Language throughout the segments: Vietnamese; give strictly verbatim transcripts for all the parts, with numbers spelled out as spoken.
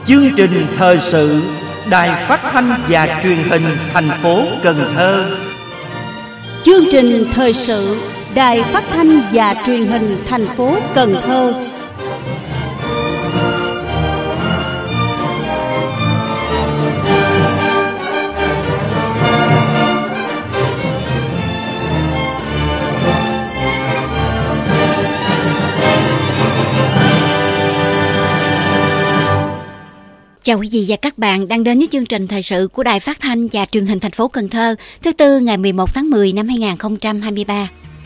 Chương trình thời sự Đài Phát thanh và Truyền hình thành phố Cần Thơ. Chương trình thời sự Đài Phát thanh và Truyền hình thành phố Cần Thơ. Chào quý vị và các bạn đang đến với chương trình thời sự của Đài Phát thanh và Truyền hình thành phố Cần Thơ thứ Tư ngày mười một tháng mười năm hai nghìn không trăm hai mươi ba.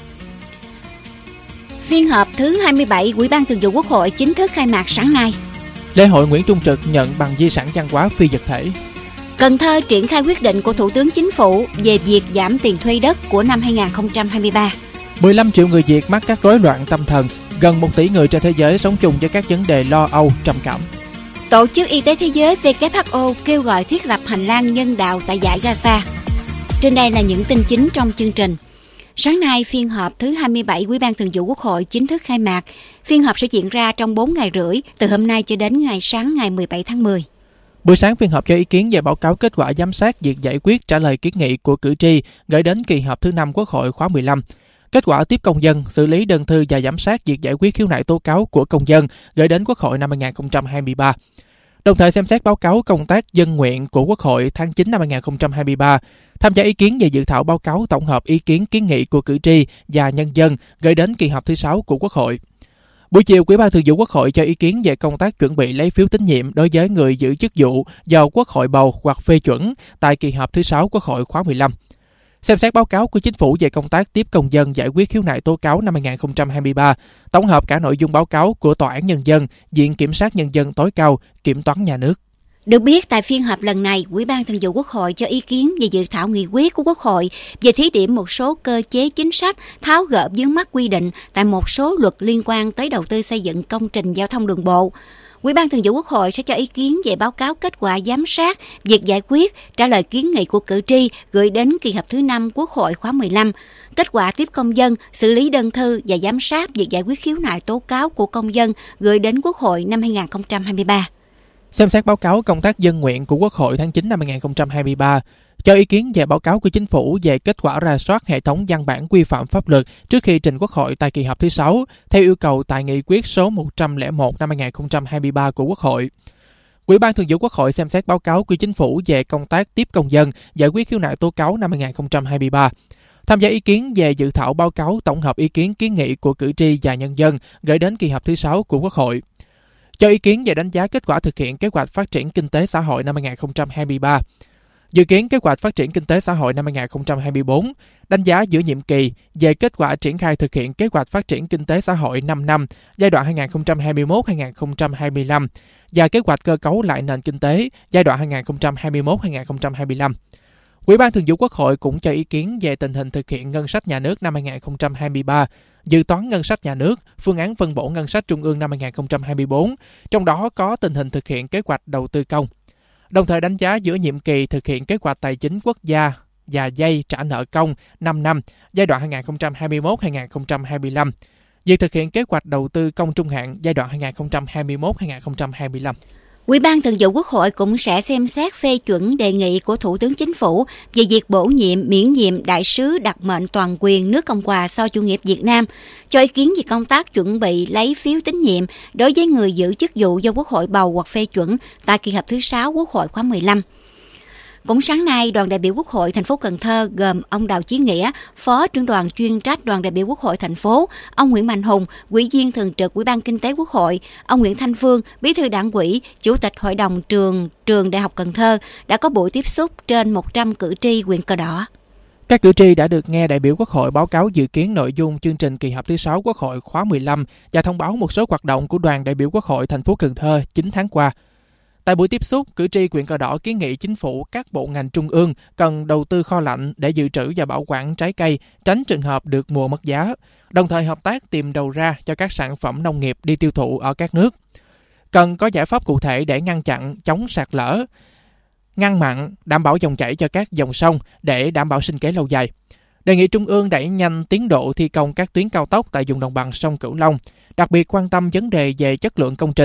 Phiên họp thứ hai mươi bảy Ủy ban Thường vụ Quốc hội chính thức khai mạc sáng nay. Lễ hội Nguyễn Trung Trực nhận bằng di sản văn hóa phi vật thể. Cần Thơ triển khai quyết định của Thủ tướng Chính phủ về việc giảm tiền thuê đất của năm hai nghìn không trăm hai mươi ba. mười lăm triệu người Việt mắc các rối loạn tâm thần, gần một tỷ người trên thế giới sống chung với các vấn đề lo âu, trầm cảm. Tổ chức Y tế Thế giới W H O kêu gọi thiết lập hành lang nhân đạo tại dải Gaza. Trên đây là những tin chính trong chương trình. Sáng nay, phiên họp thứ hai mươi bảy Ủy ban Thường vụ Quốc hội chính thức khai mạc. Phiên họp sẽ diễn ra trong bốn ngày rưỡi, từ hôm nay cho đến ngày sáng ngày mười bảy tháng mười. Buổi sáng, phiên họp cho ý kiến về báo cáo kết quả giám sát việc giải quyết trả lời kiến nghị của cử tri gửi đến kỳ họp thứ năm Quốc hội khóa mười lăm. Kết quả tiếp công dân, xử lý đơn thư và giám sát việc giải quyết khiếu nại tố cáo của công dân gửi đến Quốc hội năm hai nghìn không trăm hai mươi ba. Đồng thời xem xét báo cáo công tác dân nguyện của Quốc hội tháng chín năm hai nghìn không trăm hai mươi ba, tham gia ý kiến về dự thảo báo cáo tổng hợp ý kiến kiến nghị của cử tri và nhân dân gửi đến kỳ họp thứ sáu của Quốc hội. Buổi chiều, Ủy ban Thường vụ Quốc hội cho ý kiến về công tác chuẩn bị lấy phiếu tín nhiệm đối với người giữ chức vụ do Quốc hội bầu hoặc phê chuẩn tại kỳ họp thứ sáu Quốc hội khóa mười lăm. Xem xét báo cáo của Chính phủ về công tác tiếp công dân giải quyết khiếu nại tố cáo năm hai nghìn không trăm hai mươi ba, tổng hợp cả nội dung báo cáo của Tòa án Nhân dân, Viện Kiểm sát Nhân dân tối cao, Kiểm toán Nhà nước. Được biết, tại phiên họp lần này, Ủy ban Thường vụ Quốc hội cho ý kiến về dự thảo nghị quyết của Quốc hội về thí điểm một số cơ chế chính sách tháo gỡ vướng mắc quy định tại một số luật liên quan tới đầu tư xây dựng công trình giao thông đường bộ. Ủy ban Thường vụ Quốc hội sẽ cho ý kiến về báo cáo kết quả giám sát việc giải quyết trả lời kiến nghị của cử tri gửi đến kỳ họp thứ năm Quốc hội khóa mười lăm, kết quả tiếp công dân, xử lý đơn thư và giám sát việc giải quyết khiếu nại tố cáo của công dân gửi đến Quốc hội năm hai nghìn không trăm hai mươi ba. Xem xét báo cáo công tác dân nguyện của Quốc hội tháng chín năm hai nghìn không trăm hai mươi ba, cho ý kiến về báo cáo của Chính phủ về kết quả rà soát hệ thống văn bản quy phạm pháp luật trước khi trình Quốc hội tại kỳ họp thứ sáu, theo yêu cầu tại nghị quyết số một trăm lẻ một năm hai nghìn không trăm hai mươi ba của Quốc hội. Ủy ban Thường vụ Quốc hội xem xét báo cáo của Chính phủ về công tác tiếp công dân giải quyết khiếu nại tố cáo năm hai nghìn không trăm hai mươi ba. Tham gia ý kiến về dự thảo báo cáo tổng hợp ý kiến kiến nghị của cử tri và nhân dân gửi đến kỳ họp thứ sáu của Quốc hội. Cho ý kiến về đánh giá kết quả thực hiện kế hoạch phát triển kinh tế xã hội năm hai nghìn không trăm hai mươi ba. Dự kiến kế hoạch phát triển kinh tế xã hội năm hai nghìn không trăm hai mươi bốn, đánh giá giữa nhiệm kỳ về kết quả triển khai thực hiện kế hoạch phát triển kinh tế xã hội năm năm giai đoạn hai nghìn không trăm hai mươi mốt đến hai nghìn không trăm hai mươi lăm và kế hoạch cơ cấu lại nền kinh tế giai đoạn hai nghìn không trăm hai mươi mốt đến hai nghìn không trăm hai mươi lăm. Ủy ban Thường vụ Quốc hội cũng cho ý kiến về tình hình thực hiện ngân sách nhà nước năm hai nghìn không trăm hai mươi ba, dự toán ngân sách nhà nước, phương án phân bổ ngân sách trung ương năm hai nghìn không trăm hai mươi bốn, trong đó có tình hình thực hiện kế hoạch đầu tư công. Đồng thời đánh giá giữa nhiệm kỳ thực hiện kế hoạch tài chính quốc gia và dây trả nợ công năm năm giai đoạn hai nghìn không trăm hai mươi mốt đến hai nghìn không trăm hai mươi lăm, việc thực hiện kế hoạch đầu tư công trung hạn giai đoạn hai nghìn không trăm hai mươi mốt đến hai nghìn không trăm hai mươi lăm. Ủy ban Thường vụ Quốc hội cũng sẽ xem xét phê chuẩn đề nghị của Thủ tướng Chính phủ về việc bổ nhiệm miễn nhiệm đại sứ đặc mệnh toàn quyền nước Cộng hòa xã hội chủ nghĩa Việt Nam, cho ý kiến về công tác chuẩn bị lấy phiếu tín nhiệm đối với người giữ chức vụ do Quốc hội bầu hoặc phê chuẩn tại kỳ họp thứ sáu Quốc hội khóa mười lăm. Cũng sáng nay, đoàn đại biểu Quốc hội thành phố Cần Thơ gồm ông Đào Chí Nghĩa, Phó trưởng đoàn chuyên trách đoàn đại biểu Quốc hội thành phố, ông Nguyễn Mạnh Hùng, Ủy viên thường trực Ủy ban Kinh tế Quốc hội, ông Nguyễn Thanh Phương, Bí thư Đảng ủy, Chủ tịch Hội đồng trường trường Đại học Cần Thơ đã có buổi tiếp xúc trên một trăm cử tri huyện Cờ Đỏ. Các cử tri đã được nghe đại biểu Quốc hội báo cáo dự kiến nội dung chương trình kỳ họp thứ sáu Quốc hội khóa mười lăm và thông báo một số hoạt động của đoàn đại biểu Quốc hội thành phố Cần Thơ chín tháng qua. Tại buổi tiếp xúc, cử tri huyện Cờ Đỏ kiến nghị Chính phủ các bộ ngành trung ương cần đầu tư kho lạnh để dự trữ và bảo quản trái cây, tránh trường hợp được mùa mất giá, đồng thời hợp tác tìm đầu ra cho các sản phẩm nông nghiệp đi tiêu thụ ở các nước. Cần có giải pháp cụ thể để ngăn chặn, chống sạt lở, ngăn mặn, đảm bảo dòng chảy cho các dòng sông để đảm bảo sinh kế lâu dài. Đề nghị Trung ương đẩy nhanh tiến độ thi công các tuyến cao tốc tại vùng đồng bằng sông Cửu Long, đặc biệt quan tâm vấn đề về chất lượng công trình,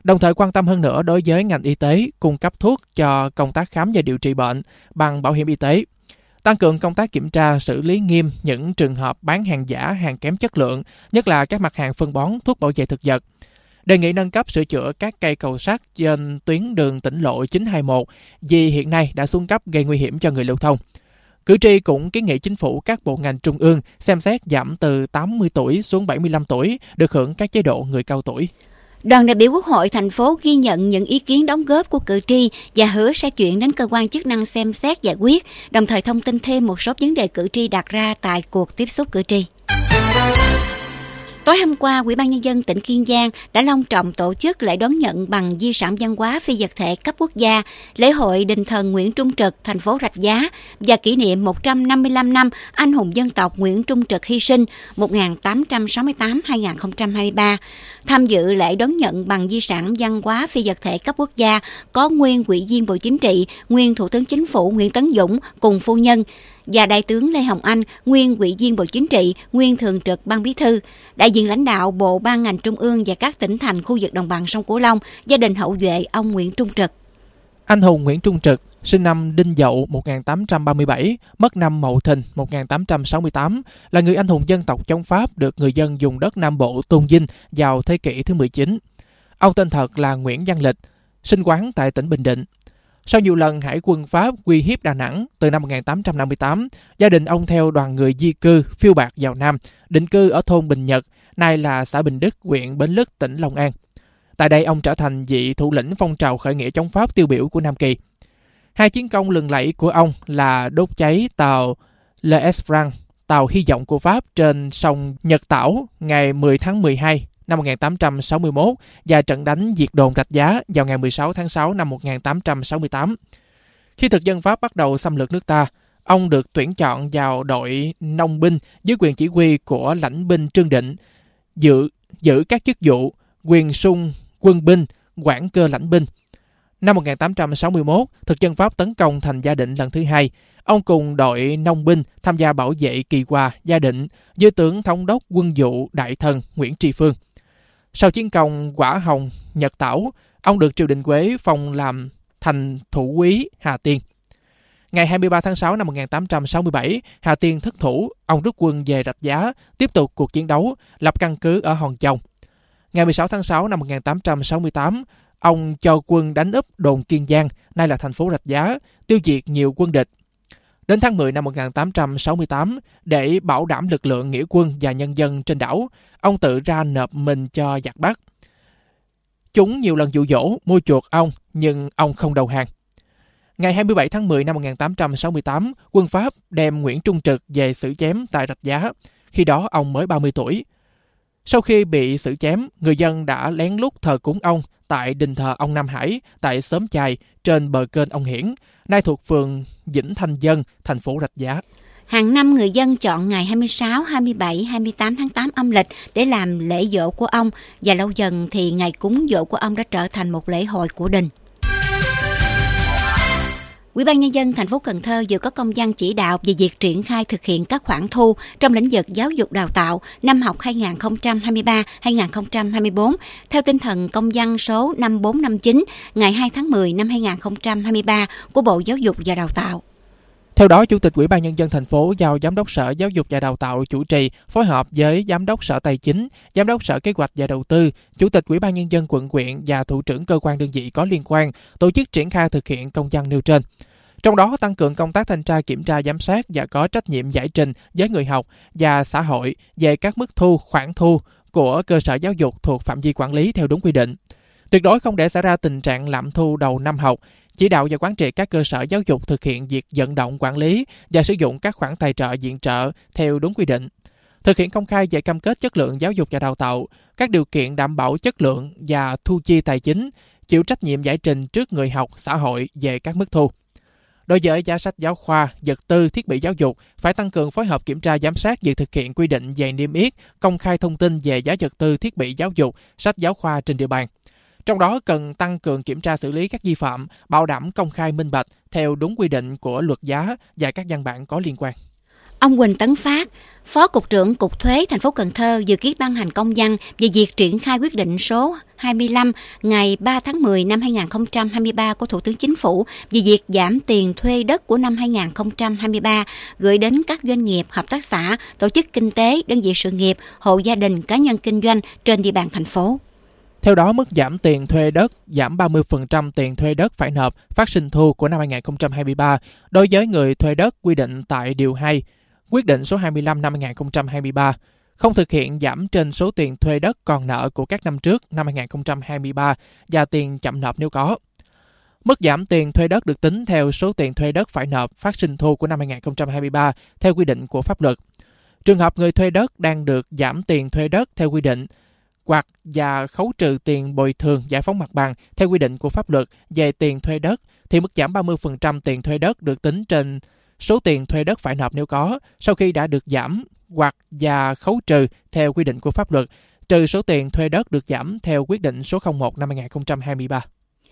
đồng thời quan tâm hơn nữa đối với ngành y tế cung cấp thuốc cho công tác khám và điều trị bệnh bằng bảo hiểm y tế. Tăng cường công tác kiểm tra, xử lý nghiêm những trường hợp bán hàng giả, hàng kém chất lượng, nhất là các mặt hàng phân bón, thuốc bảo vệ thực vật. Đề nghị nâng cấp sửa chữa các cây cầu sắt trên tuyến đường tỉnh lộ chín hai mốt vì hiện nay đã xuống cấp gây nguy hiểm cho người lưu thông. Cử tri cũng kiến nghị chính phủ các bộ ngành trung ương xem xét giảm từ tám mươi tuổi xuống bảy mươi lăm tuổi được hưởng các chế độ người cao tuổi. Đoàn đại biểu Quốc hội thành phố ghi nhận những ý kiến đóng góp của cử tri và hứa sẽ chuyển đến cơ quan chức năng xem xét giải quyết, đồng thời thông tin thêm một số vấn đề cử tri đặt ra tại cuộc tiếp xúc cử tri. Tối hôm qua, Ủy ban Nhân dân tỉnh Kiên Giang đã long trọng tổ chức lễ đón nhận bằng di sản văn hóa phi vật thể cấp quốc gia, lễ hội Đình Thần Nguyễn Trung Trực, thành phố Rạch Giá và kỷ niệm một trăm năm mươi lăm năm anh hùng dân tộc Nguyễn Trung Trực hy sinh một nghìn tám trăm sáu mươi tám đến hai nghìn không trăm hai mươi ba. Tham dự lễ đón nhận bằng di sản văn hóa phi vật thể cấp quốc gia có nguyên Ủy viên Bộ Chính trị, nguyên Thủ tướng Chính phủ Nguyễn Tấn Dũng cùng phu nhân, và Đại tướng Lê Hồng Anh, nguyên Ủy viên Bộ Chính trị, nguyên Thường trực Ban Bí thư, đại diện lãnh đạo bộ ban ngành trung ương và các tỉnh thành khu vực đồng bằng sông Cửu Long, gia đình hậu duệ ông Nguyễn Trung Trực. Anh hùng Nguyễn Trung Trực, sinh năm Đinh Dậu một nghìn tám trăm ba mươi bảy, mất năm Mậu Thìn một nghìn tám trăm sáu mươi tám, là người anh hùng dân tộc chống Pháp được người dân vùng đất Nam Bộ tôn vinh vào thế kỷ thứ mười chín. Ông tên thật là Nguyễn Văn Lịch, sinh quán tại tỉnh Bình Định. Sau nhiều lần Hải quân Pháp uy hiếp Đà Nẵng từ năm một nghìn tám trăm năm mươi tám, gia đình ông theo đoàn người di cư phiêu bạt vào Nam, định cư ở thôn Bình Nhật, nay là xã Bình Đức, huyện Bến Lức, tỉnh Long An. Tại đây ông trở thành vị thủ lĩnh phong trào khởi nghĩa chống Pháp tiêu biểu của Nam Kỳ. Hai chiến công lừng lẫy của ông là đốt cháy tàu L'Esperance, tàu hy vọng của Pháp trên sông Nhật Tảo ngày mười tháng mười hai năm một nghìn tám trăm sáu mươi mốt và trận đánh diệt đồn Rạch Giá vào ngày mười sáu tháng sáu năm một nghìn tám trăm sáu mươi tám. Khi thực dân Pháp bắt đầu xâm lược nước ta, ông được tuyển chọn vào đội nông binh dưới quyền chỉ huy của lãnh binh Trương Định, giữ, giữ các chức vụ quyền sung quân binh, quản cơ lãnh binh. Năm một nghìn tám trăm sáu mươi mốt, thực dân Pháp tấn công thành Gia Định lần thứ hai. Ông cùng đội nông binh tham gia bảo vệ Kỳ Hòa, Gia Định dưới tướng thống đốc quân vụ đại thần Nguyễn Tri Phương. Sau chiến công Quả Hồng, Nhật Tảo, ông được triều đình Quế phong làm thành thủ úy Hà Tiên. Ngày hai mươi ba tháng sáu năm một nghìn tám trăm sáu mươi bảy, Hà Tiên thất thủ, ông rút quân về Rạch Giá, tiếp tục cuộc chiến đấu, lập căn cứ ở Hòn Chồng. Ngày mười sáu tháng sáu năm một nghìn tám trăm sáu mươi tám, ông cho quân đánh úp đồn Kiên Giang, nay là thành phố Rạch Giá, tiêu diệt nhiều quân địch. Đến tháng mười năm một nghìn tám trăm sáu mươi tám, để bảo đảm lực lượng nghĩa quân và nhân dân trên đảo, ông tự ra nộp mình cho giặc Bắc. Chúng nhiều lần dụ dỗ, mua chuộc ông, nhưng ông không đầu hàng. Ngày hai mươi bảy tháng mười năm một nghìn tám trăm sáu mươi tám, quân Pháp đem Nguyễn Trung Trực về xử chém tại Rạch Giá. Khi đó ông mới ba mươi tuổi. Sau khi bị xử chém, người dân đã lén lút thờ cúng ông tại đình thờ ông Nam Hải, tại xóm Chài, trên bờ kênh ông Hiển, nay thuộc phường Vĩnh Thanh Dân, thành phố Rạch Giá. Hàng năm người dân chọn ngày hai mươi sáu, hai mươi bảy, hai mươi tám tháng tám âm lịch để làm lễ giỗ của ông, và lâu dần thì ngày cúng giỗ của ông đã trở thành một lễ hội của đình. Ủy ban Nhân dân thành phố Cần Thơ vừa có công văn chỉ đạo về việc triển khai thực hiện các khoản thu trong lĩnh vực giáo dục đào tạo năm học hai nghìn không trăm hai mươi ba hai nghìn không trăm hai mươi bốn theo tinh thần công văn số năm bốn năm chín ngày hai tháng mười năm hai nghìn không trăm hai mươi ba của Bộ Giáo dục và Đào tạo. Theo đó, Chủ tịch Ủy ban Nhân dân thành phố giao Giám đốc Sở Giáo dục và Đào tạo chủ trì, phối hợp với Giám đốc Sở Tài chính, Giám đốc Sở Kế hoạch và Đầu tư, Chủ tịch Ủy ban Nhân dân quận huyện và thủ trưởng cơ quan đơn vị có liên quan tổ chức triển khai thực hiện công văn nêu trên. Trong đó, tăng cường công tác thanh tra kiểm tra giám sát và có trách nhiệm giải trình với người học và xã hội về các mức thu, khoản thu của cơ sở giáo dục thuộc phạm vi quản lý theo đúng quy định. Tuyệt đối không để xảy ra tình trạng lạm thu đầu năm học, chỉ đạo và quán triệt các cơ sở giáo dục thực hiện việc vận động quản lý và sử dụng các khoản tài trợ viện trợ theo đúng quy định. Thực hiện công khai về cam kết chất lượng giáo dục và đào tạo, các điều kiện đảm bảo chất lượng và thu chi tài chính, chịu trách nhiệm giải trình trước người học, xã hội về các mức thu. Đối với giá sách giáo khoa, vật tư, thiết bị giáo dục, phải tăng cường phối hợp kiểm tra giám sát việc thực hiện quy định về niêm yết, công khai thông tin về giá vật tư, thiết bị giáo dục, sách giáo khoa trên địa bàn. Trong đó cần tăng cường kiểm tra xử lý các vi phạm, bảo đảm công khai minh bạch theo đúng quy định của luật giá và các văn bản có liên quan. Ông Huỳnh Tấn Phát, Phó Cục trưởng Cục Thuế thành phố Cần Thơ dự kiến ban hành công văn về việc triển khai quyết định số hai mươi lăm ngày ba tháng mười năm hai nghìn không trăm hai mươi ba của Thủ tướng Chính phủ về việc giảm tiền thuê đất của năm hai nghìn không trăm hai mươi ba gửi đến các doanh nghiệp, hợp tác xã, tổ chức kinh tế, đơn vị sự nghiệp, hộ gia đình, cá nhân kinh doanh trên địa bàn thành phố. Theo đó, mức giảm tiền thuê đất giảm ba mươi phần trăm tiền thuê đất phải nộp phát sinh thu của năm hai nghìn không trăm hai mươi ba đối với người thuê đất quy định tại Điều hai, Quyết định số hai mươi lăm năm hai nghìn không trăm hai mươi ba, không thực hiện giảm trên số tiền thuê đất còn nợ của các năm trước năm hai nghìn không trăm hai mươi ba và tiền chậm nộp nếu có. Mức giảm tiền thuê đất được tính theo số tiền thuê đất phải nộp phát sinh thu của năm hai nghìn không trăm hai mươi ba theo quy định của pháp luật. Trường hợp người thuê đất đang được giảm tiền thuê đất theo quy định hoặc và khấu trừ tiền bồi thường giải phóng mặt bằng theo quy định của pháp luật về tiền thuê đất thì mức giảm ba mươi phần trăm tiền thuê đất được tính trên số tiền thuê đất phải nộp nếu có sau khi đã được giảm hoặc và khấu trừ theo quy định của pháp luật, trừ số tiền thuê đất được giảm theo quyết định số không một năm hai nghìn không trăm hai mươi ba.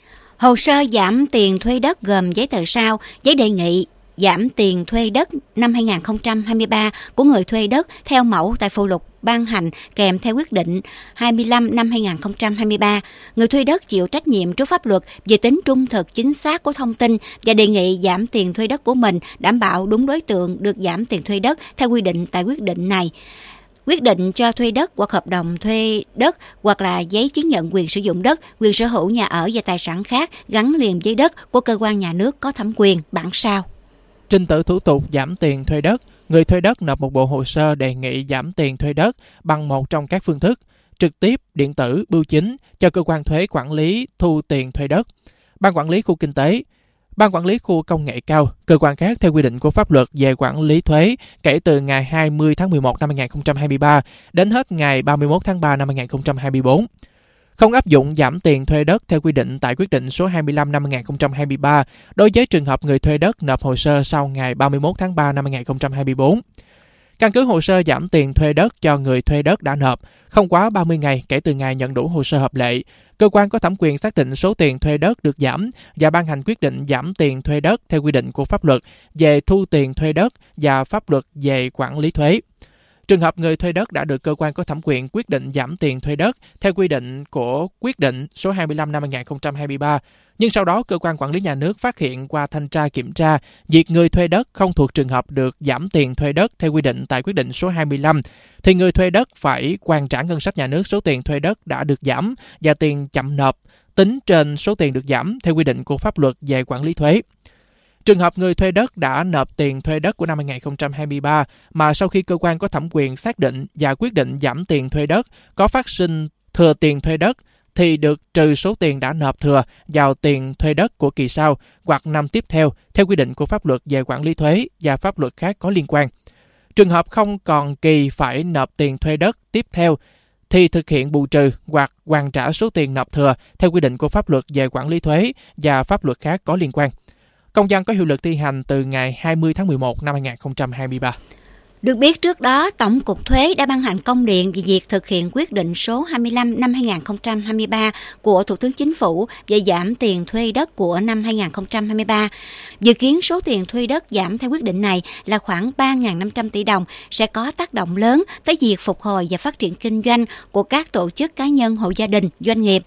Hồ sơ giảm tiền thuê đất gồm giấy tờ sau: giấy đề nghị giảm tiền thuê đất năm hai nghìn không trăm hai mươi ba của người thuê đất theo mẫu tại phụ lục ban hành kèm theo quyết định hai mươi lăm năm hai nghìn không trăm hai mươi ba. Người thuê đất chịu trách nhiệm trước pháp luật về tính trung thực chính xác của thông tin và đề nghị giảm tiền thuê đất của mình đảm bảo đúng đối tượng được giảm tiền thuê đất theo quy định tại quyết định này. Quyết định cho thuê đất hoặc hợp đồng thuê đất hoặc là giấy chứng nhận quyền sử dụng đất, quyền sở hữu nhà ở và tài sản khác gắn liền với đất của cơ quan nhà nước có thẩm quyền, bản sao. Trình tự thủ tục giảm tiền thuê đất, người thuê đất nộp một bộ hồ sơ đề nghị giảm tiền thuê đất bằng một trong các phương thức: trực tiếp, điện tử, bưu chính cho cơ quan thuế quản lý thu tiền thuê đất, ban quản lý khu kinh tế, ban quản lý khu công nghệ cao, cơ quan khác theo quy định của pháp luật về quản lý thuế kể từ ngày hai mươi tháng mười một năm hai nghìn không trăm hai mươi ba đến hết ngày ba mươi mốt tháng ba năm hai nghìn không trăm hai mươi bốn. Không áp dụng giảm tiền thuê đất theo quy định tại quyết định số hai mươi lăm năm hai nghìn không trăm hai mươi ba đối với trường hợp người thuê đất nộp hồ sơ sau ngày ba mươi mốt tháng ba năm hai nghìn không trăm hai mươi bốn. Căn cứ hồ sơ giảm tiền thuê đất cho người thuê đất đã nộp, không quá ba mươi ngày kể từ ngày nhận đủ hồ sơ hợp lệ, cơ quan có thẩm quyền xác định số tiền thuê đất được giảm và ban hành quyết định giảm tiền thuê đất theo quy định của pháp luật về thu tiền thuê đất và pháp luật về quản lý thuế. Trường hợp người thuê đất đã được cơ quan có thẩm quyền quyết định giảm tiền thuê đất theo quy định của quyết định số hai mươi lăm năm hai nghìn không trăm hai mươi ba, nhưng sau đó cơ quan quản lý nhà nước phát hiện qua thanh tra kiểm tra việc người thuê đất không thuộc trường hợp được giảm tiền thuê đất theo quy định tại quyết định số hai mươi lăm, thì người thuê đất phải hoàn trả ngân sách nhà nước số tiền thuê đất đã được giảm và tiền chậm nộp tính trên số tiền được giảm theo quy định của pháp luật về quản lý thuế. Trường hợp người thuê đất đã nộp tiền thuê đất của năm hai nghìn không trăm hai mươi ba mà sau khi cơ quan có thẩm quyền xác định và quyết định giảm tiền thuê đất có phát sinh thừa tiền thuê đất thì được trừ số tiền đã nộp thừa vào tiền thuê đất của kỳ sau hoặc năm tiếp theo theo quy định của pháp luật về quản lý thuế và pháp luật khác có liên quan. Trường hợp không còn kỳ phải nộp tiền thuê đất tiếp theo thì thực hiện bù trừ hoặc hoàn trả số tiền nộp thừa theo quy định của pháp luật về quản lý thuế và pháp luật khác có liên quan. Công văn có hiệu lực thi hành từ ngày hai mươi tháng mười một năm hai nghìn không trăm hai mươi ba. Được biết trước đó, Tổng cục Thuế đã ban hành công điện về việc thực hiện quyết định số hai mươi lăm năm hai nghìn không trăm hai mươi ba của Thủ tướng Chính phủ về giảm tiền thuê đất của năm hai nghìn không trăm hai mươi ba. Dự kiến số tiền thuê đất giảm theo quyết định này là khoảng ba nghìn năm trăm tỷ đồng, sẽ có tác động lớn tới việc phục hồi và phát triển kinh doanh của các tổ chức cá nhân, hộ gia đình, doanh nghiệp.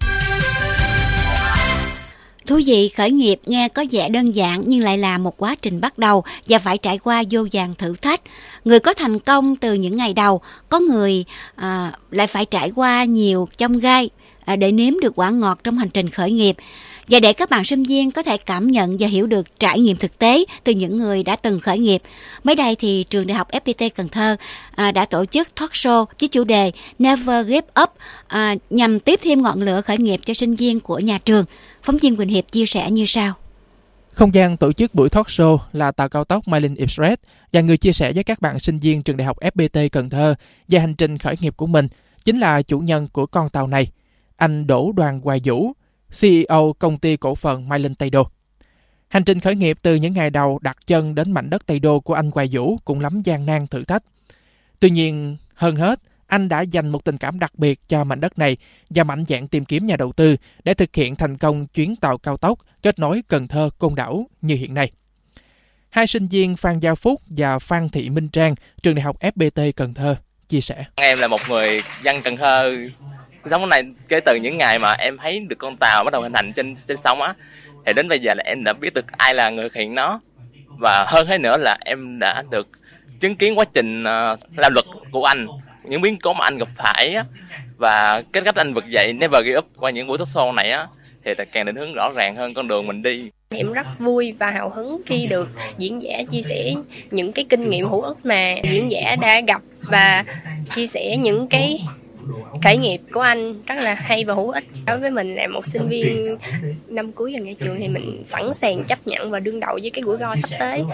Thú vị, khởi nghiệp nghe có vẻ đơn giản nhưng lại là một quá trình bắt đầu và phải trải qua vô vàn thử thách. Người có thành công từ những ngày đầu, có người à, lại phải trải qua nhiều chông gai à, để nếm được quả ngọt trong hành trình khởi nghiệp. Và để các bạn sinh viên có thể cảm nhận và hiểu được trải nghiệm thực tế từ những người đã từng khởi nghiệp, mới đây thì trường Đại học ép pê tê Cần Thơ à, đã tổ chức talk show với chủ đề Never Give Up à, nhằm tiếp thêm ngọn lửa khởi nghiệp cho sinh viên của nhà trường. Phóng viên Quỳnh Hiệp chia sẻ như sau. Không gian tổ chức buổi talk show là tàu cao tốc Mylin Express và người chia sẻ với các bạn sinh viên trường Đại học ép pê tê Cần Thơ về hành trình khởi nghiệp của mình chính là chủ nhân của con tàu này, anh Đỗ Đoàn Hoài Vũ, xê e ô công ty cổ phần Mylin Tây Đô. Hành trình khởi nghiệp từ những ngày đầu đặt chân đến mảnh đất Tây Đô của anh Hoài Vũ cũng lắm gian nan thử thách. Tuy nhiên, hơn hết, anh đã dành một tình cảm đặc biệt cho mảnh đất này và mạnh dạn tìm kiếm nhà đầu tư để thực hiện thành công chuyến tàu cao tốc kết nối Cần Thơ - Côn Đảo như hiện nay. Hai sinh viên Phan Gia Phúc và Phan Thị Minh Trang, trường đại học ép pê tê Cần Thơ, chia sẻ. Em là một người dân Cần Thơ sống này kể từ những ngày mà em thấy được con tàu bắt đầu hình thành trên trên sông á, thì đến bây giờ là em đã biết được ai là người thực hiện nó, và hơn thế nữa là em đã được chứng kiến quá trình uh, làm luật của anh, những biến cố mà anh gặp phải á, và cái cách anh vực dậy Never Give Up qua những buổi talk show này á, thì càng định hướng rõ ràng hơn con đường mình đi. Em rất vui và hào hứng khi được diễn giả chia sẻ những cái kinh nghiệm hữu ích mà diễn giả đã gặp và chia sẻ những cái khởi nghiệp của anh rất là hay và hữu ích. Đối với mình là một sinh viên năm cuối gần ra trường thì mình sẵn sàng chấp nhận và đương đầu với cái rủi ro sắp tới.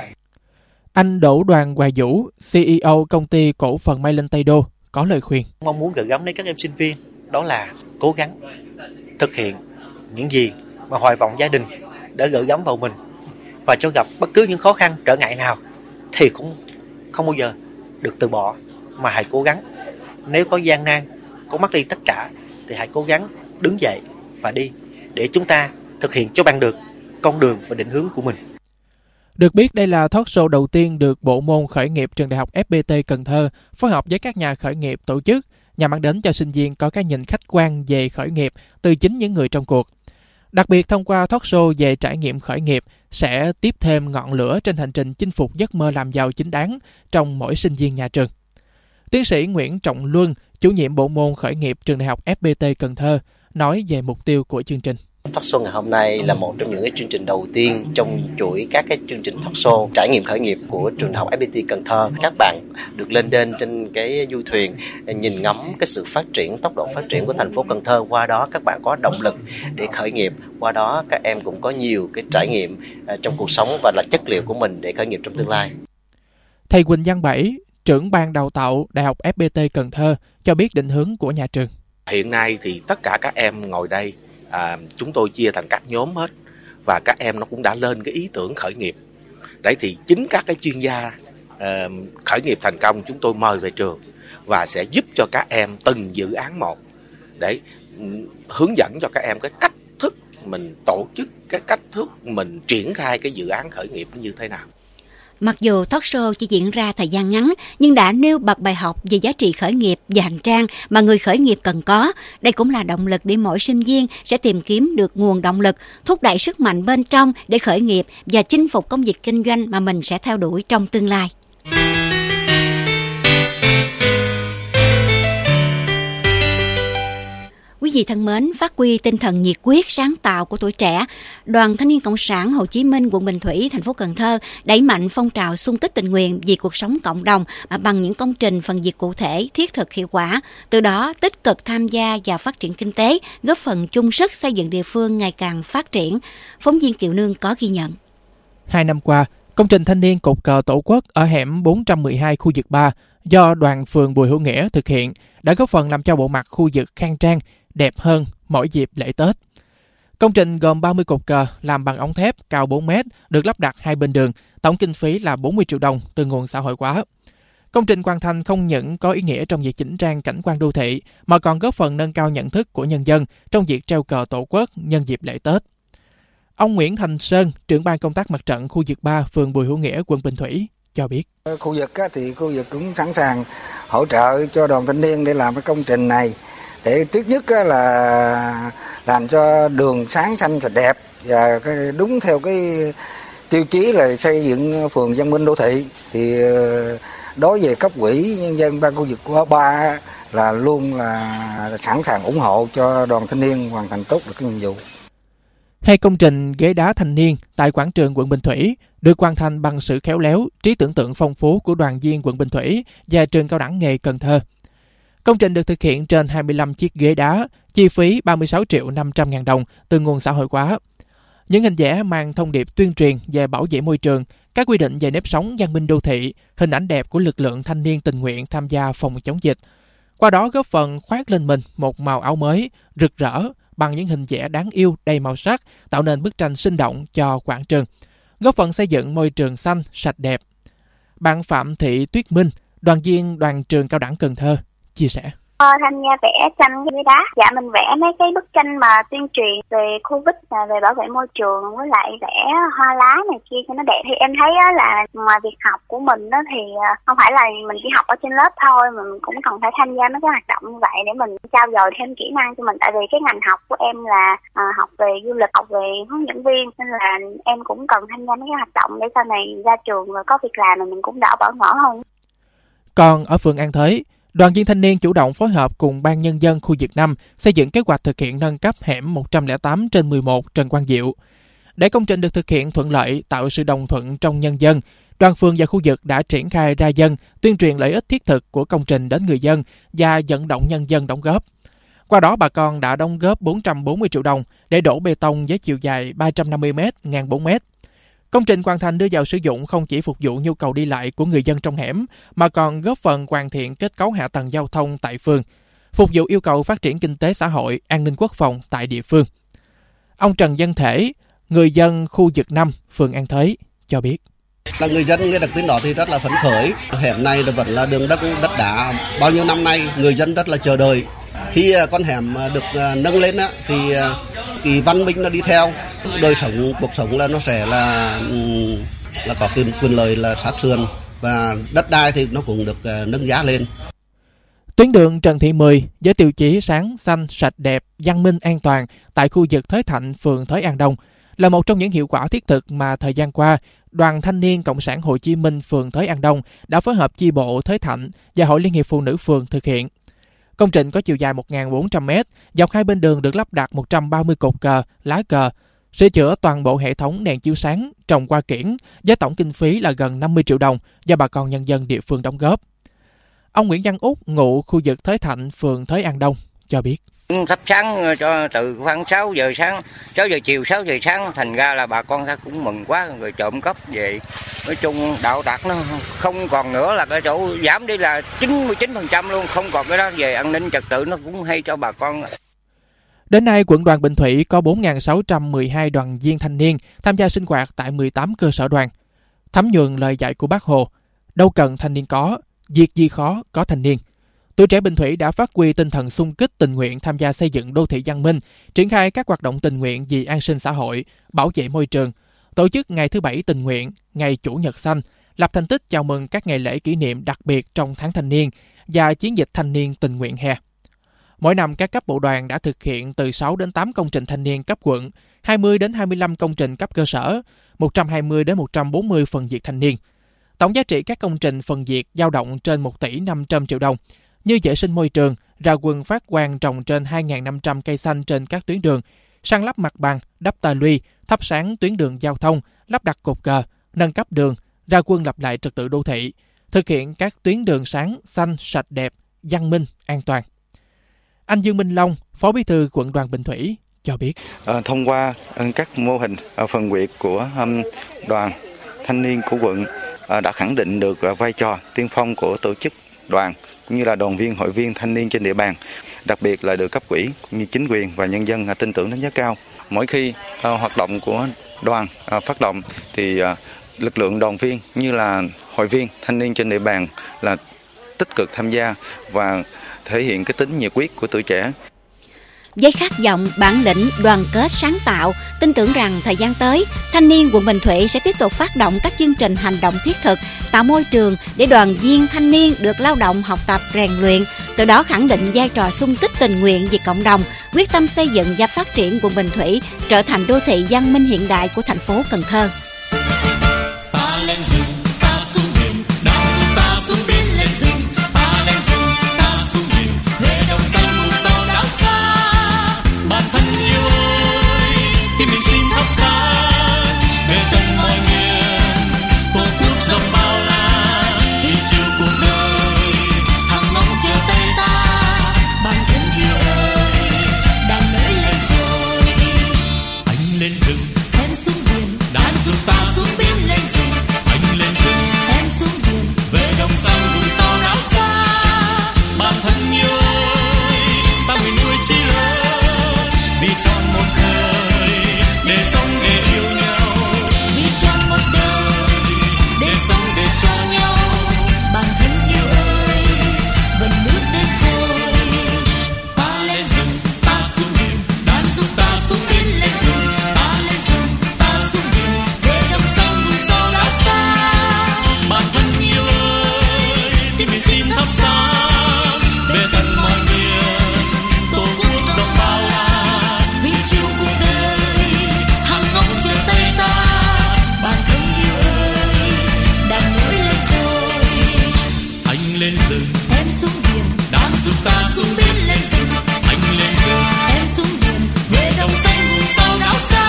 Anh Đỗ Đoàn Hoài Vũ, xê e ô công ty cổ phần Mai Linh Tây Đô, có lời khuyên. Mong muốn gửi gắm đến các em sinh viên đó là cố gắng thực hiện những gì mà hoài vọng gia đình đã gửi gắm vào mình, và cho gặp bất cứ những khó khăn trở ngại nào thì cũng không bao giờ được từ bỏ, mà hãy cố gắng. Nếu có gian nan, có mất đi tất cả thì hãy cố gắng đứng dậy và đi, để chúng ta thực hiện cho bằng được con đường và định hướng của mình. Được biết, đây là talk show đầu tiên được bộ môn khởi nghiệp trường đại học ép pê tê Cần Thơ phối hợp với các nhà khởi nghiệp tổ chức, nhằm mang đến cho sinh viên có cái nhìn khách quan về khởi nghiệp từ chính những người trong cuộc. Đặc biệt, thông qua talk show về trải nghiệm khởi nghiệp sẽ tiếp thêm ngọn lửa trên hành trình chinh phục giấc mơ làm giàu chính đáng trong mỗi sinh viên nhà trường. Tiến sĩ Nguyễn Trọng Luân, chủ nhiệm bộ môn khởi nghiệp trường đại học ép pê tê Cần Thơ, nói về mục tiêu của chương trình. Talk show ngày hôm nay là một trong những cái chương trình đầu tiên trong chuỗi các cái chương trình talk show trải nghiệm khởi nghiệp của trường đại học ép pê tê Cần Thơ. Các bạn được lên đên trên cái du thuyền, nhìn ngắm cái sự phát triển, tốc độ phát triển của thành phố Cần Thơ. Qua đó các bạn có động lực để khởi nghiệp. Qua đó các em cũng có nhiều cái trải nghiệm trong cuộc sống và là chất liệu của mình để khởi nghiệp trong tương lai. Thầy Quỳnh Văn Bảy, trưởng ban đào tạo Đại học ép pê tê Cần Thơ cho biết định hướng của nhà trường. Hiện nay thì tất cả các em ngồi đây, à, chúng tôi chia thành các nhóm hết, và các em nó cũng đã lên cái ý tưởng khởi nghiệp. Đấy thì chính các cái chuyên gia à, khởi nghiệp thành công chúng tôi mời về trường và sẽ giúp cho các em từng dự án một để hướng dẫn cho các em cái cách thức mình tổ chức, cái cách thức mình triển khai cái dự án khởi nghiệp như thế nào. Mặc dù talk show chỉ diễn ra thời gian ngắn, nhưng đã nêu bật bài học về giá trị khởi nghiệp và hành trang mà người khởi nghiệp cần có. Đây cũng là động lực để mỗi sinh viên sẽ tìm kiếm được nguồn động lực, thúc đẩy sức mạnh bên trong để khởi nghiệp và chinh phục công việc kinh doanh mà mình sẽ theo đuổi trong tương lai. Quý vị thân mến, phát huy tinh thần nhiệt huyết sáng tạo của tuổi trẻ, Đoàn Thanh niên Cộng sản Hồ Chí Minh, quận Bình Thủy, thành phố Cần Thơ đẩy mạnh phong trào xung kích tình nguyện vì cuộc sống cộng đồng mà bằng những công trình phần việc cụ thể, thiết thực, hiệu quả. Từ đó tích cực tham gia vào phát triển kinh tế, góp phần chung sức xây dựng địa phương ngày càng phát triển. Phóng viên Kiều Nương có ghi nhận. Hai năm qua, công trình thanh niên cột cờ Tổ quốc ở hẻm bốn trăm mười hai khu vực ba do đoàn phường Bùi Hữu Nghĩa thực hiện đã góp phần làm cho bộ mặt khu vực khang trang, đẹp hơn mỗi dịp lễ Tết. Công trình gồm ba mươi cột cờ làm bằng ống thép cao bốn mét được lắp đặt hai bên đường, tổng kinh phí là bốn mươi triệu đồng từ nguồn xã hội hóa. Công trình hoàn thành không những có ý nghĩa trong việc chỉnh trang cảnh quan đô thị mà còn góp phần nâng cao nhận thức của nhân dân trong việc treo cờ Tổ quốc nhân dịp lễ Tết. Ông Nguyễn Thành Sơn, trưởng ban công tác mặt trận khu vực ba, phường Bùi Hữu Nghĩa, quận Bình Thủy cho biết. Khu vực thì khu vực cũng sẵn sàng hỗ trợ cho đoàn thanh niên để làm cái công trình này. Để trước nhất là làm cho đường sáng xanh sạch đẹp và đúng theo cái tiêu chí là xây dựng phường văn minh đô thị. Thì đối với cấp ủy nhân dân ban khu vực ba là luôn là sẵn sàng ủng hộ cho đoàn thanh niên hoàn thành tốt được cái nhiệm vụ. Hai công trình ghế đá thanh niên tại quảng trường quận Bình Thủy được hoàn thành bằng sự khéo léo, trí tưởng tượng phong phú của đoàn viên quận Bình Thủy và trường cao đẳng nghề Cần Thơ. Công trình được thực hiện trên hai mươi lăm chiếc ghế đá, chi phí ba mươi sáu triệu năm trăm ngàn đồng từ nguồn xã hội hóa. Những hình vẽ mang thông điệp tuyên truyền về bảo vệ môi trường, các quy định về nếp sống văn minh đô thị, hình ảnh đẹp của lực lượng thanh niên tình nguyện tham gia phòng chống dịch. Qua đó góp phần khoác lên mình một màu áo mới, rực rỡ bằng những hình vẽ đáng yêu, đầy màu sắc, tạo nên bức tranh sinh động cho quảng trường, góp phần xây dựng môi trường xanh, sạch đẹp. Bạn Phạm Thị Tuyết Minh, đoàn viên đoàn trường cao đẳng Cần Thơ, chia sẻ. Ờ, tham gia vẽ tranh với đá. Dạ mình vẽ mấy cái bức tranh mà tuyên truyền về Covid, về bảo vệ môi trường, với lại vẽ hoa lá này kia cho nó đẹp. Thì em thấy là ngoài việc học của mình đó thì không phải là mình chỉ học ở trên lớp thôi, mà mình cũng cần phải tham gia mấy cái hoạt động như vậy để mình trau dồi thêm kỹ năng cho mình. Tại vì cái ngành học của em là à, học về du lịch, học về hướng dẫn viên, nên là em cũng cần tham gia mấy cái hoạt động để sau này ra trường rồi có việc làm mà mình cũng đỡ bỡ ngỡ hơn. Còn ở phường An Thới, Đoàn viên thanh niên chủ động phối hợp cùng Ban Nhân dân khu vực năm xây dựng kế hoạch thực hiện nâng cấp hẻm một không tám trên mười một Trần Quang Diệu. Để công trình được thực hiện thuận lợi, tạo sự đồng thuận trong nhân dân, đoàn phường và khu vực đã triển khai ra dân, tuyên truyền lợi ích thiết thực của công trình đến người dân và vận động nhân dân đóng góp. Qua đó, bà con đã đóng góp bốn trăm bốn mươi triệu đồng để đổ bê tông với chiều dài ba trăm năm mươi mét, ngang bốn mét. Công trình hoàn thành đưa vào sử dụng không chỉ phục vụ nhu cầu đi lại của người dân trong hẻm, mà còn góp phần hoàn thiện kết cấu hạ tầng giao thông tại phường, phục vụ yêu cầu phát triển kinh tế xã hội, an ninh quốc phòng tại địa phương. Ông Trần Văn Thể, người dân khu vực năm, phường An Thới, cho biết. Là người dân nghe được tin đó thì rất là phấn khởi. Hẻm này vẫn là đường đất đất đá, bao nhiêu năm nay người dân rất là chờ đợi. Khi con hẻm được nâng lên á, thì thì văn minh nó đi theo, đời sống cuộc sống là nó sẽ là là có quyền quyền lợi là sát sườn, và đất đai thì nó cũng được nâng giá lên. Tuyến đường Trần Thị Mười với tiêu chí sáng, xanh, sạch đẹp, văn minh, an toàn tại khu vực Thới Thạnh, phường Thới An Đông là một trong những hiệu quả thiết thực mà thời gian qua, Đoàn Thanh niên Cộng sản Hồ Chí Minh phường Thới An Đông đã phối hợp chi bộ Thới Thạnh và Hội Liên hiệp Phụ nữ phường thực hiện. Công trình có chiều dài một nghìn bốn trăm mét, dọc hai bên đường được lắp đặt một trăm ba mươi cột cờ, lá cờ, sửa chữa toàn bộ hệ thống đèn chiếu sáng, trồng hoa kiển, với tổng kinh phí là gần năm mươi triệu đồng do bà con nhân dân địa phương đóng góp. Ông Nguyễn Văn Út, ngụ khu vực Thới Thạnh, phường Thới An Đông, cho biết. Thắp sáng cho từ khoảng sáu giờ sáng, sáu giờ chiều, sáu giờ sáng, thành ra là bà con ta cũng mừng quá, người trộm cắp về. Nói chung đạo tặc nó không còn nữa, là cái chỗ giảm đi là chín mươi chín phần trăm luôn, không còn cái đó. Về an ninh trật tự nó cũng hay cho bà con. Đến nay, quận đoàn Bình Thủy có bốn nghìn sáu trăm mười hai đoàn viên thanh niên tham gia sinh hoạt tại mười tám cơ sở đoàn. Thấm nhuần lời dạy của Bác Hồ, đâu cần thanh niên có, việc gì khó có thanh niên. Tuổi trẻ Bình Thủy đã phát huy tinh thần xung kích tình nguyện tham gia xây dựng đô thị văn minh, triển khai các hoạt động tình nguyện vì an sinh xã hội, bảo vệ môi trường, tổ chức ngày thứ Bảy tình nguyện, ngày Chủ nhật xanh, lập thành tích chào mừng các ngày lễ kỷ niệm đặc biệt trong tháng thanh niên và chiến dịch thanh niên tình nguyện hè. Mỗi năm, các cấp bộ đoàn đã thực hiện từ sáu đến tám công trình thanh niên cấp quận, hai mươi đến hai mươi lăm công trình cấp cơ sở, một trăm hai mươi đến một trăm bốn mươi phần việc thanh niên. Tổng giá trị các công trình phần việc dao động trên một tỷ năm trăm triệu đồng, như vệ sinh môi trường, ra quân phát quang trồng trên hai nghìn năm trăm cây xanh trên các tuyến đường, san lấp mặt bằng, đắp tà luy, thắp sáng tuyến đường giao thông, lắp đặt cột cờ, nâng cấp đường, ra quân lập lại trật tự đô thị, thực hiện các tuyến đường sáng, xanh, sạch đẹp, văn minh, an toàn. Anh Dương Minh Long, Phó Bí thư quận đoàn Bình Thủy, cho biết. À, thông qua các mô hình à, phần việc của um, đoàn thanh niên của quận à, đã khẳng định được à, vai trò tiên phong của tổ chức đoàn cũng như là đoàn viên hội viên thanh niên trên địa bàn, đặc biệt là được cấp ủy cũng như chính quyền và nhân dân à, tin tưởng đánh giá cao. Mỗi khi à, hoạt động của đoàn à, phát động thì à, lực lượng đoàn viên như là hội viên thanh niên trên địa bàn là tích cực tham gia và thể hiện cái tính nhiệt huyết của tuổi trẻ. Với khát vọng, bản lĩnh, đoàn kết, sáng tạo, tin tưởng rằng thời gian tới, thanh niên quận Bình Thủy sẽ tiếp tục phát động các chương trình hành động thiết thực, tạo môi trường để đoàn viên thanh niên được lao động, học tập, rèn luyện, từ đó khẳng định vai trò xung kích tình nguyện vì cộng đồng, quyết tâm xây dựng và phát triển quận Bình Thủy trở thành đô thị văn minh hiện đại của thành phố Cần Thơ. Ta lên rừng, ta xuống biển, đào rừng, ta xuống biển lên rừng, ta lên rừng, ta xuống biển, về đồng xanh vùng sâu đảo xa. Bạn thân yêu ơi, tim mình xin thắp sáng về tận mọi miền, tổ quốc rộng bao la, đi chiều cuộc đời, hàng ngóng chờ tay ta. Bạn thân yêu ơi, đàn nới lên rồi, anh lên rừng, em xuống biển, đàn rừng. lên rừng, em xuống biển, đang giúp ta xuống biển lên rừng. Anh lên rừng, em xuống biển, về đồng xanh vùng sâu đảo xa.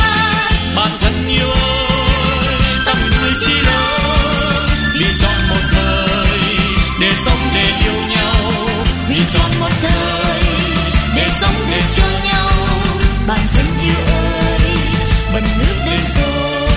Bạn thân yêu ơi, tâm người chi lớn, vì chọn một đời để sống để yêu nhau, vì chọn một đời để sống để cho nhau. Bạn thân yêu ơi, vận nước đến rồi.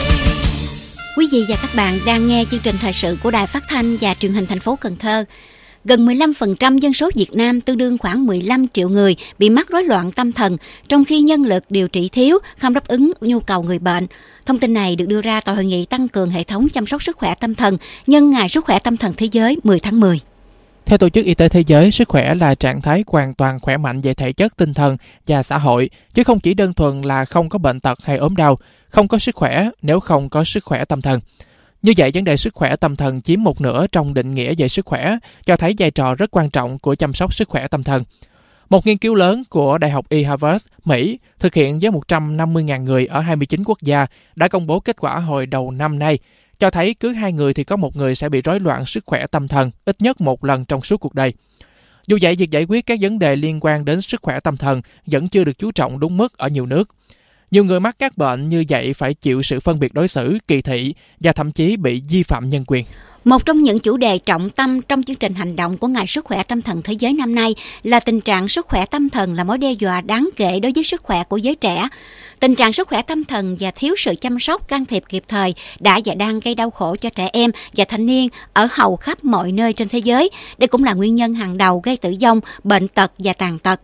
Quý vị và các bạn đang nghe chương trình thời sự của Đài Phát thanh và Truyền hình thành phố Cần Thơ. Gần mười lăm phần trăm dân số Việt Nam, tương đương khoảng mười lăm triệu người, bị mắc rối loạn tâm thần, trong khi nhân lực điều trị thiếu, không đáp ứng nhu cầu người bệnh. Thông tin này được đưa ra tại hội nghị tăng cường hệ thống chăm sóc sức khỏe tâm thần nhân Ngày Sức khỏe tâm thần Thế giới mười tháng mười. Theo Tổ chức Y tế Thế giới, sức khỏe là trạng thái hoàn toàn khỏe mạnh về thể chất, tinh thần và xã hội, chứ không chỉ đơn thuần là không có bệnh tật hay ốm đau, không có sức khỏe nếu không có sức khỏe tâm thần. Như vậy, vấn đề sức khỏe tâm thần chiếm một nửa trong định nghĩa về sức khỏe, cho thấy vai trò rất quan trọng của chăm sóc sức khỏe tâm thần. Một nghiên cứu lớn của Đại học Y Harvard, Mỹ, thực hiện với một trăm năm mươi nghìn người ở hai mươi chín quốc gia, đã công bố kết quả hồi đầu năm nay, cho thấy cứ hai người thì có một người sẽ bị rối loạn sức khỏe tâm thần ít nhất một lần trong suốt cuộc đời. Dù vậy, việc giải quyết các vấn đề liên quan đến sức khỏe tâm thần vẫn chưa được chú trọng đúng mức ở nhiều nước. Nhiều người mắc các bệnh như vậy phải chịu sự phân biệt đối xử, kỳ thị và thậm chí bị vi phạm nhân quyền. Một trong những chủ đề trọng tâm trong chương trình hành động của Ngày Sức khỏe tâm thần Thế giới năm nay là tình trạng sức khỏe tâm thần là mối đe dọa đáng kể đối với sức khỏe của giới trẻ. Tình trạng sức khỏe tâm thần và thiếu sự chăm sóc can thiệp kịp thời đã và đang gây đau khổ cho trẻ em và thanh niên ở hầu khắp mọi nơi trên thế giới. Đây cũng là nguyên nhân hàng đầu gây tử vong, bệnh tật và tàn tật.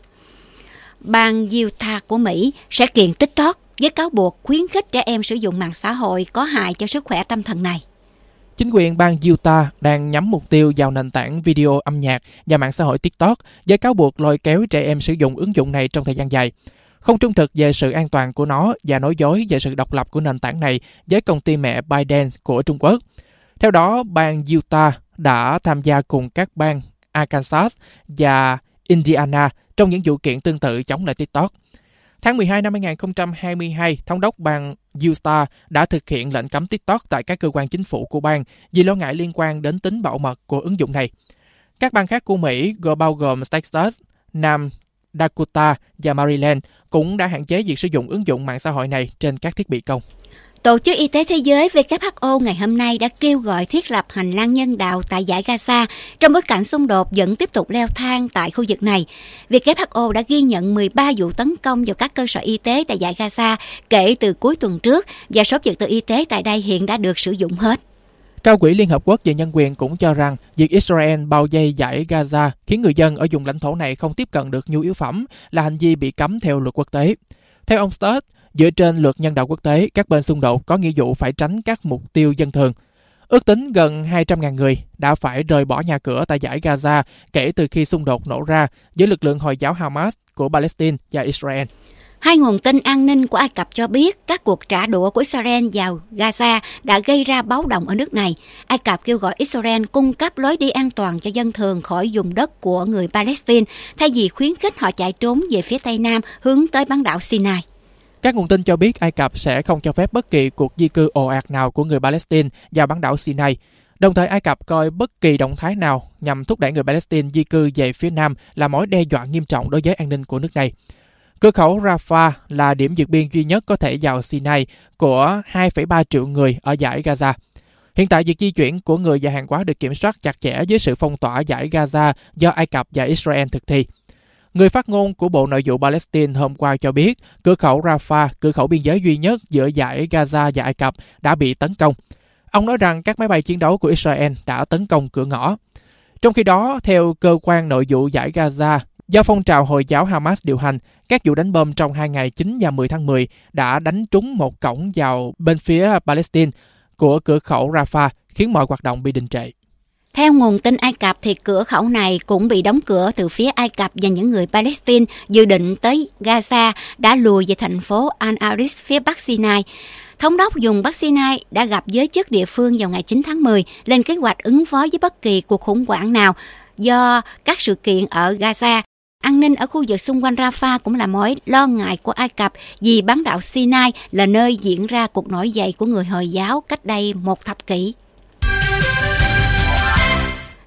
Bang Utah của Mỹ sẽ kiện TikTok với cáo buộc khuyến khích trẻ em sử dụng mạng xã hội có hại cho sức khỏe tâm thần này. Chính quyền bang Utah đang nhắm mục tiêu vào nền tảng video âm nhạc và mạng xã hội TikTok với cáo buộc lôi kéo trẻ em sử dụng ứng dụng này trong thời gian dài, không trung thực về sự an toàn của nó và nói dối về sự độc lập của nền tảng này với công ty mẹ ByteDance của Trung Quốc. Theo đó, bang Utah đã tham gia cùng các bang Arkansas và Indiana trong những vụ kiện tương tự chống lại TikTok. Tháng mười hai năm hai nghìn không trăm hai mươi hai, thống đốc bang Utah đã thực hiện lệnh cấm TikTok tại các cơ quan chính phủ của bang vì lo ngại liên quan đến tính bảo mật của ứng dụng này. Các bang khác của Mỹ, bao gồm Texas, Nam Dakota và Maryland, cũng đã hạn chế việc sử dụng ứng dụng mạng xã hội này trên các thiết bị công. Tổ chức Y tế Thế giới W H O ngày hôm nay đã kêu gọi thiết lập hành lang nhân đạo tại dải Gaza trong bối cảnh xung đột vẫn tiếp tục leo thang tại khu vực này. W H O đã ghi nhận mười ba vụ tấn công vào các cơ sở y tế tại dải Gaza kể từ cuối tuần trước và số vật tư y tế tại đây hiện đã được sử dụng hết. Cao ủy Liên Hợp Quốc về nhân quyền cũng cho rằng việc Israel bao vây dải Gaza khiến người dân ở vùng lãnh thổ này không tiếp cận được nhu yếu phẩm là hành vi bị cấm theo luật quốc tế. Theo ông Sturz, dựa trên luật nhân đạo quốc tế, các bên xung đột có nghĩa vụ phải tránh các mục tiêu dân thường. Ước tính gần hai trăm nghìn người đã phải rời bỏ nhà cửa tại dải Gaza kể từ khi xung đột nổ ra giữa lực lượng Hồi giáo Hamas của Palestine và Israel. Hai nguồn tin an ninh của Ai Cập cho biết các cuộc trả đũa của Israel vào Gaza đã gây ra báo động ở nước này. Ai Cập kêu gọi Israel cung cấp lối đi an toàn cho dân thường khỏi vùng đất của người Palestine, thay vì khuyến khích họ chạy trốn về phía Tây Nam hướng tới bán đảo Sinai. Các nguồn tin cho biết Ai Cập sẽ không cho phép bất kỳ cuộc di cư ồ ạt nào của người Palestine vào bán đảo Sinai. Đồng thời Ai Cập coi bất kỳ động thái nào nhằm thúc đẩy người Palestine di cư về phía Nam là mối đe dọa nghiêm trọng đối với an ninh của nước này. Cửa khẩu Rafah là điểm vượt biên duy nhất có thể vào Sinai của hai phẩy ba triệu người ở dải Gaza. Hiện tại, việc di chuyển của người và hàng hóa được kiểm soát chặt chẽ với sự phong tỏa dải Gaza do Ai Cập và Israel thực thi. Người phát ngôn của Bộ Nội vụ Palestine hôm qua cho biết cửa khẩu Rafah, cửa khẩu biên giới duy nhất giữa dải Gaza và Ai Cập, đã bị tấn công. Ông nói rằng các máy bay chiến đấu của Israel đã tấn công cửa ngõ. Trong khi đó, theo cơ quan nội vụ dải Gaza, do phong trào Hồi giáo Hamas điều hành, các vụ đánh bom trong hai ngày chín và mười tháng mười đã đánh trúng một cổng vào bên phía Palestine của cửa khẩu Rafah, khiến mọi hoạt động bị đình trệ. Theo nguồn tin Ai Cập thì cửa khẩu này cũng bị đóng cửa từ phía Ai Cập, và những người Palestine dự định tới Gaza đã lùi về thành phố Al-Aris phía Bắc Sinai. Thống đốc vùng Bắc Sinai đã gặp giới chức địa phương vào ngày chín tháng mười lên kế hoạch ứng phó với bất kỳ cuộc khủng hoảng nào do các sự kiện ở Gaza. An ninh ở khu vực xung quanh Rafah cũng là mối lo ngại của Ai Cập vì bán đảo Sinai là nơi diễn ra cuộc nổi dậy của người Hồi giáo cách đây một thập kỷ.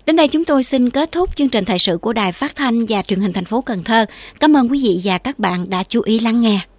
Đến đây chúng tôi xin kết thúc chương trình thời sự của Đài Phát thanh và Truyền hình thành phố Cần Thơ. Cảm ơn quý vị và các bạn đã chú ý lắng nghe.